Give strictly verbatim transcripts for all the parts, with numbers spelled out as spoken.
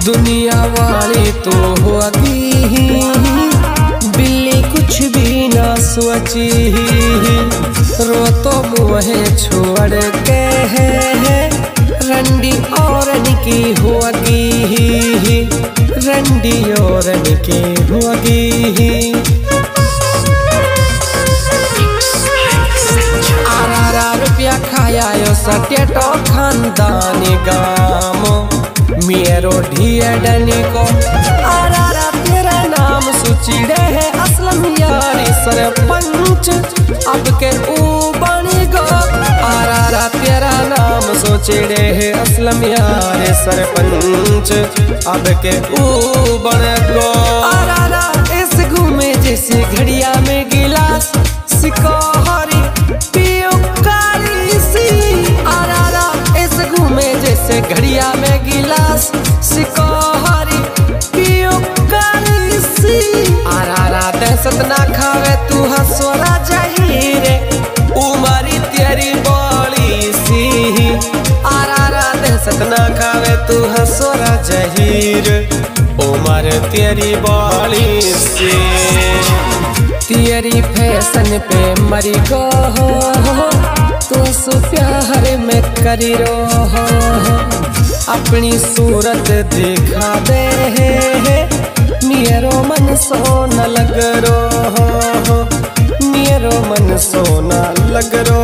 दुनिया वाली तो होगी बिल्ली कुछ भी ना सोची, रो तो मुहे छोड़ के है रंडी और की होगी, रंडी और की होगी। आरा रुपया खाया यो सटेटो खानदानी गामो मेरो ढियडनी को। आरा तेरा नाम सुचिड़े है असलम यारी सरपंच अब के ऊ बनी गो। आरा तेरा नाम सोचिड़े है असलम यारी सरपंच अब के ऊ बन गो। आरा इस घूमे जैसे घड़िया में गिलास सिकोहरी पियो काली सी। आरा इस घूमे जैसे घड़िया में गिलास सिकोहरी पियो काली सी। आरा दहशत ना खावे तू हसोरा जहीरे उमारी तेरी बोली सी। आरा दहशत ना खावे तू हसोरा जहीर उमर तेरी बोली सी। तेरी फैशन पे मरी गो तो सु प्यार में करी रो, अपनी सूरत दिखा दे मेरो मन सोना लग रो, मेरो मन सोना लग रो।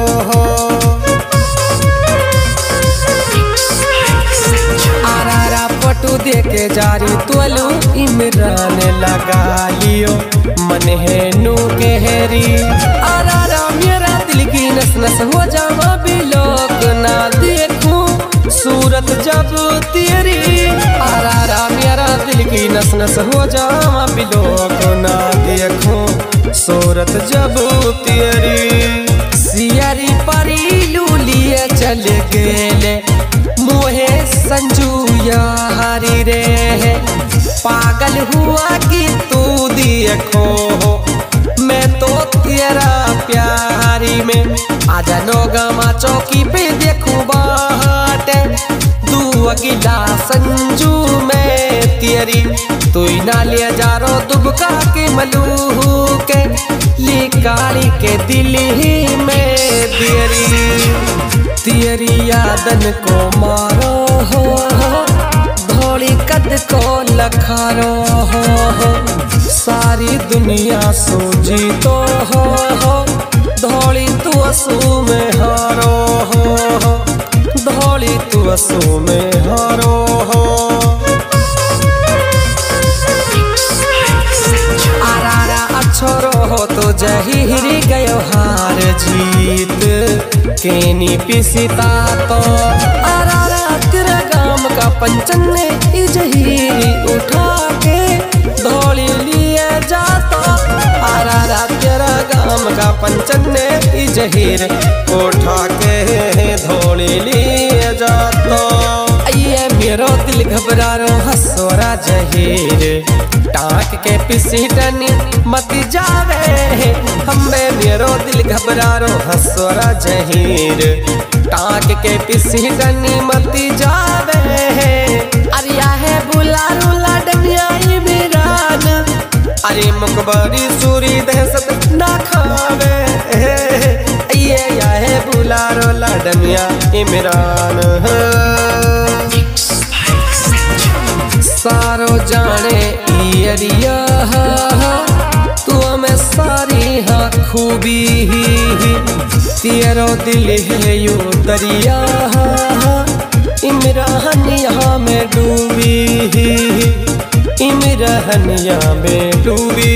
आरा पटू दे के जारी तोलू इमरान लगा लियो मन है नू के हेरी। आरा मेरा दिल की नस नस हो जावा भी लोग ना देखूं सूरत जब तेरी। आरा मेरा दिल की नस नस हो जावा भी लोग ना देखूं सूरत जब तेरी। सियारी परी लूलिए चल गेले मोहे संजू यारी रे, पागल हुआ कि तू देखो मैं तो तेरा प्यारी में। आजा नोगमा चौकी पे देखूं बाट तू अगिला संजू में तेरी। तू ना ले जा रो दुबका के मलू के लिकाली के दिल ही में तेरी। तेरी यादन को मारो हो धोली कद को लखारो हो, सारी दुनिया सूझी तो हो धोली तू असू में हारो हो, धोली तू असू में हारो हो। आरा अच्छोरो हो तो जहीरी गयो हार जीत केनी पिसिता तो। आरा तेरा गाम का पंचन ने जहीरी उठा के धोली लिए जाता। आरा तेरा गाम का पंचन ने जहीर उठा के धोली लिए जाता। ये मेरो दिल घबरा रो हसोरा जहीर टाक के पिसीटनी मत जावे हमें। मेरो दिल घबरा रो हसोरा जहीर टाक के पिसीटनी मत जावे। अरिया है बुलारू लाडनिया इमरान अरे मुकबरी सूरी दहशत ना खावे। ये या है बुलारो लाडनिया इमरान सारो जाने इरिया तू में सारी हाँ खूबी। तेरो दिल है यू दरिया इमरान यहाँ में डूबी, इमरान यहाँ में डूबी।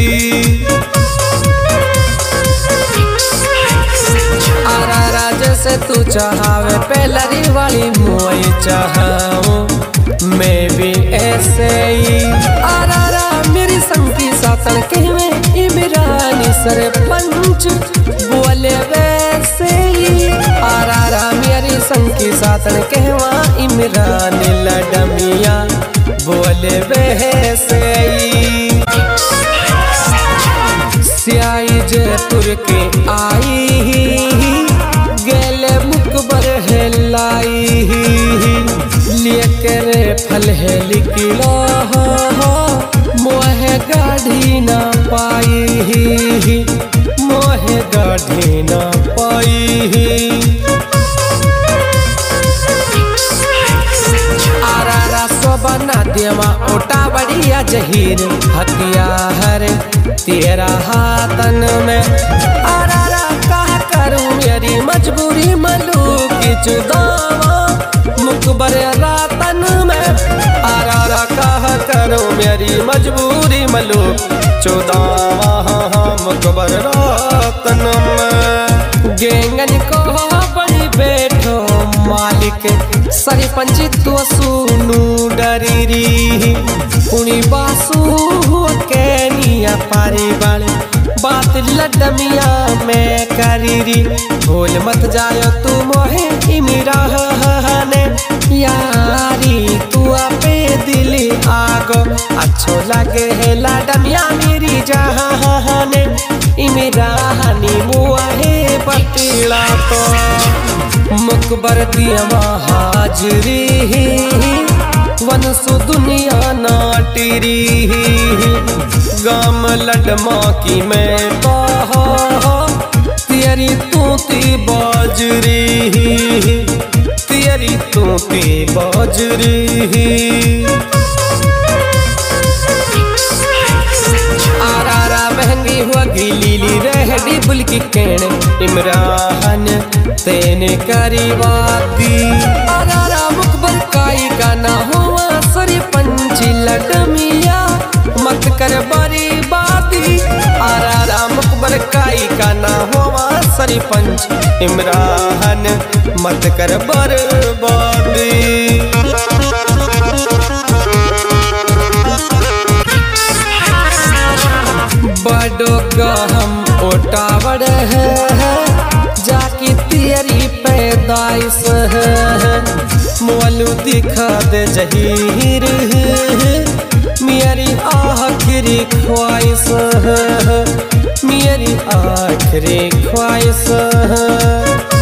आरा जैसे तू चाहावे पहलरी वाली मोई चाहाऊं मैं भी ऐसे ही। आरा मेरी संगी सातन कहवे इमरानी सरपंच बोले वैसे ही। आरा मेरी संगी सातन कहवा इमरानी लडमिया बोले वैसे ही। सियाई जयपुर के आई गेले मुकबर है लाई लेकर फल लिखलो मोहे गाढ़ी न पाई, मोहे गाढ़ी न पाई। आरारा सोबना देवा ओटा बढ़िया जहीर हथियार तेरा हाथन में। आरारा कहा करूं मेरी मजबूरी मलूक चुदावा मुकबर रातन में। आरारा कहा करूं मेरी मजबूरी मलूक चुदावा मुकबर रातन में। गेंगन को बड़ी बैठो मालिक सरपंच तो सुनू डरीरी पुणी बासु के निया पारी बाले बात लडमिया में करीरी। भूल मत जायो तू मोहे इमिरा ने यारी तू आपे दिली आगो अच्छो लगे है लडमिया मेरी जहाने इमिरा नी मुआहे पतीला तो मुकबर दिया हाजरी वनसु दुनिया नाटिरी। गाम लडमा की मैं कहा तेरी तूती बाजरी, तेरी तूती बाजरी। आरारा महंगी हुआ गिलीली रहडी बुलकी केण इमरान तेने करी वादी। आरारा मुकबर काई का ना हुआ सरपंच लडमिया मत कर बरी बाती। आरारा मुकबर काई का ना हुआ सरपंच इमरान मत कर बर्बादी। बड़ो का हम ओटावड़ है जाकी तेरी पैदाइश है। मोलू दिखा दे जहीर मेरी आखिरी ख्वाहिश है, मेरी आखिरी ख्वाहिश है।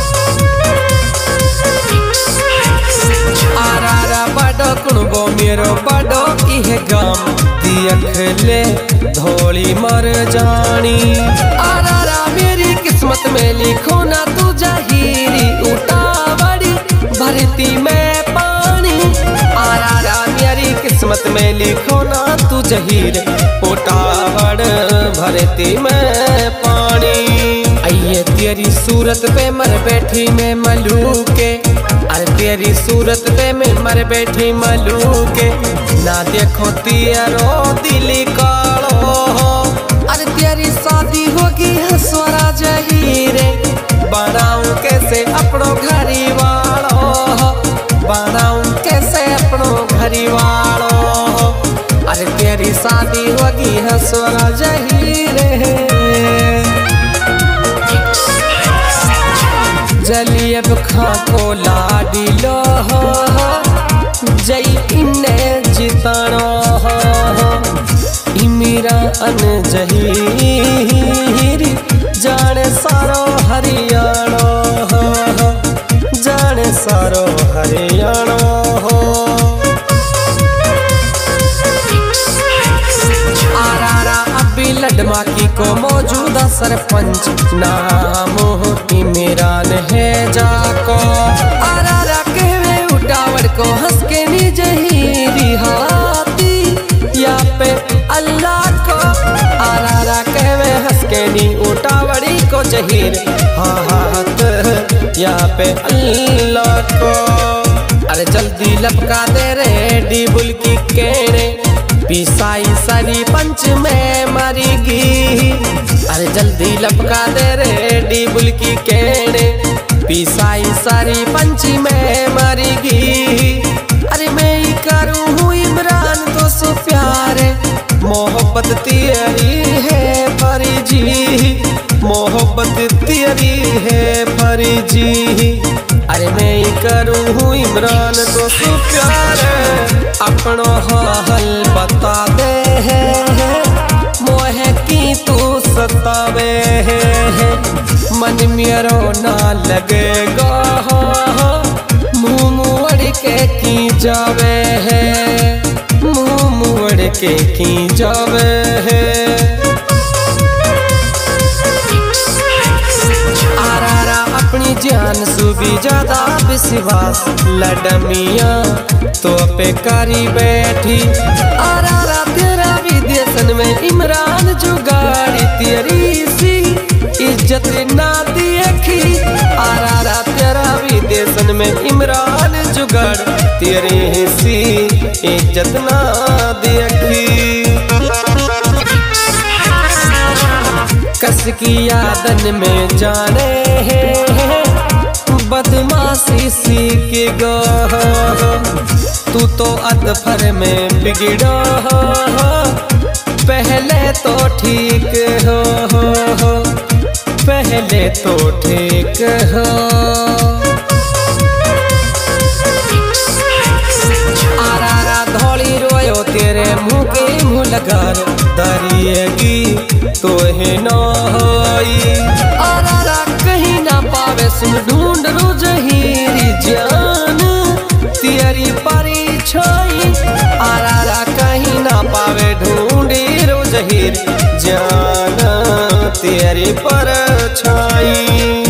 आरारा बड़ो कुणबो मेरो बड़ो इह गाम दियख ले धोली मर जानी। आरारा मेरी किस्मत में लिखो ना तू जहीरी उठावड़ी भरती में पानी। आरारा मेरी किस्मत में लिखो ना तू जहीर उठावड़ भरती में पानी। आइए तेरी सूरत पे मर बैठी मैं मलूके, अरे तेरी सूरत पे मैं मर बैठी मलूके। ना देखो तेरो दिली कालो अरे तेरी शादी होगी है स्वरा जहीरे। बनाऊं कैसे अपनों घरी वालो, बनाऊं कैसे अपनों घरी वालो। अरे तेरी शादी होगी है स्वरा जहीरे। जली अब खा को लाडी लो जई इन्ने जितानो इमीरा अन जहीर जाने सारो हरियाणो, जाने सारो हरियाणो। आरारा अभी लडमा की को मौजूदा सरपंच नाम इमरान है जाको। आरारा कहवे उठावड़ को हंस के नी जहीरी हाथी या पे अल्लाह को। आरारा कहवे हंस के नी उठावड़ी को जहीर हाथ या पे अल्लाह को। अरे जल्दी लपका दे रे डीबुल की केड़े पिसाई सारी पंच में मरीगी। अरे जल्दी लपका दे रे डीबुल की केड़े पिसाई सारी पंची में मरीगी। अरे मैं ही करूँ हूँ इमरान तो सो प्यारे मोहब्बत तेरी है फरीजी, मोहब्बत तेरी है फरीजी। अरे मैं ही करूँ हूँ इमरान तो सो प्यारे अपनो हाल बता दे मोहे की तू सतावे मन मेरो ना लगेगा मुँह मुड़ के के की जावे है, मुंह मुड़ के की जावे है। आरारा अपनी जान सुबी ज्यादा विश्वास लडमिया तो पे करी बैठी। आरारा तेरा विदेशन में इमरान जुगाड़ी तेरी सी इज्जत ना देखी। आरारा तेरा विदेशन में इमरान जुगाड़ तेरी सी इज्जत ना देखी। कस की यादन में जाने है बदमाशी सीख गो, तू तो अदफर में बिगड़ो, पहले तो ठीक हो, पहले तो ठीक हो। आरारा धौली रोयो तेरे मुँह के मुँह लगर दरिएगी तो है न होई। आरारा कहीं ना पावे सुन ढूंढ रोज हीरी जान तेरी परिछाई। आरारा कहीं ना पावे ढूंढी रोज हीर जान तेरी परछाई।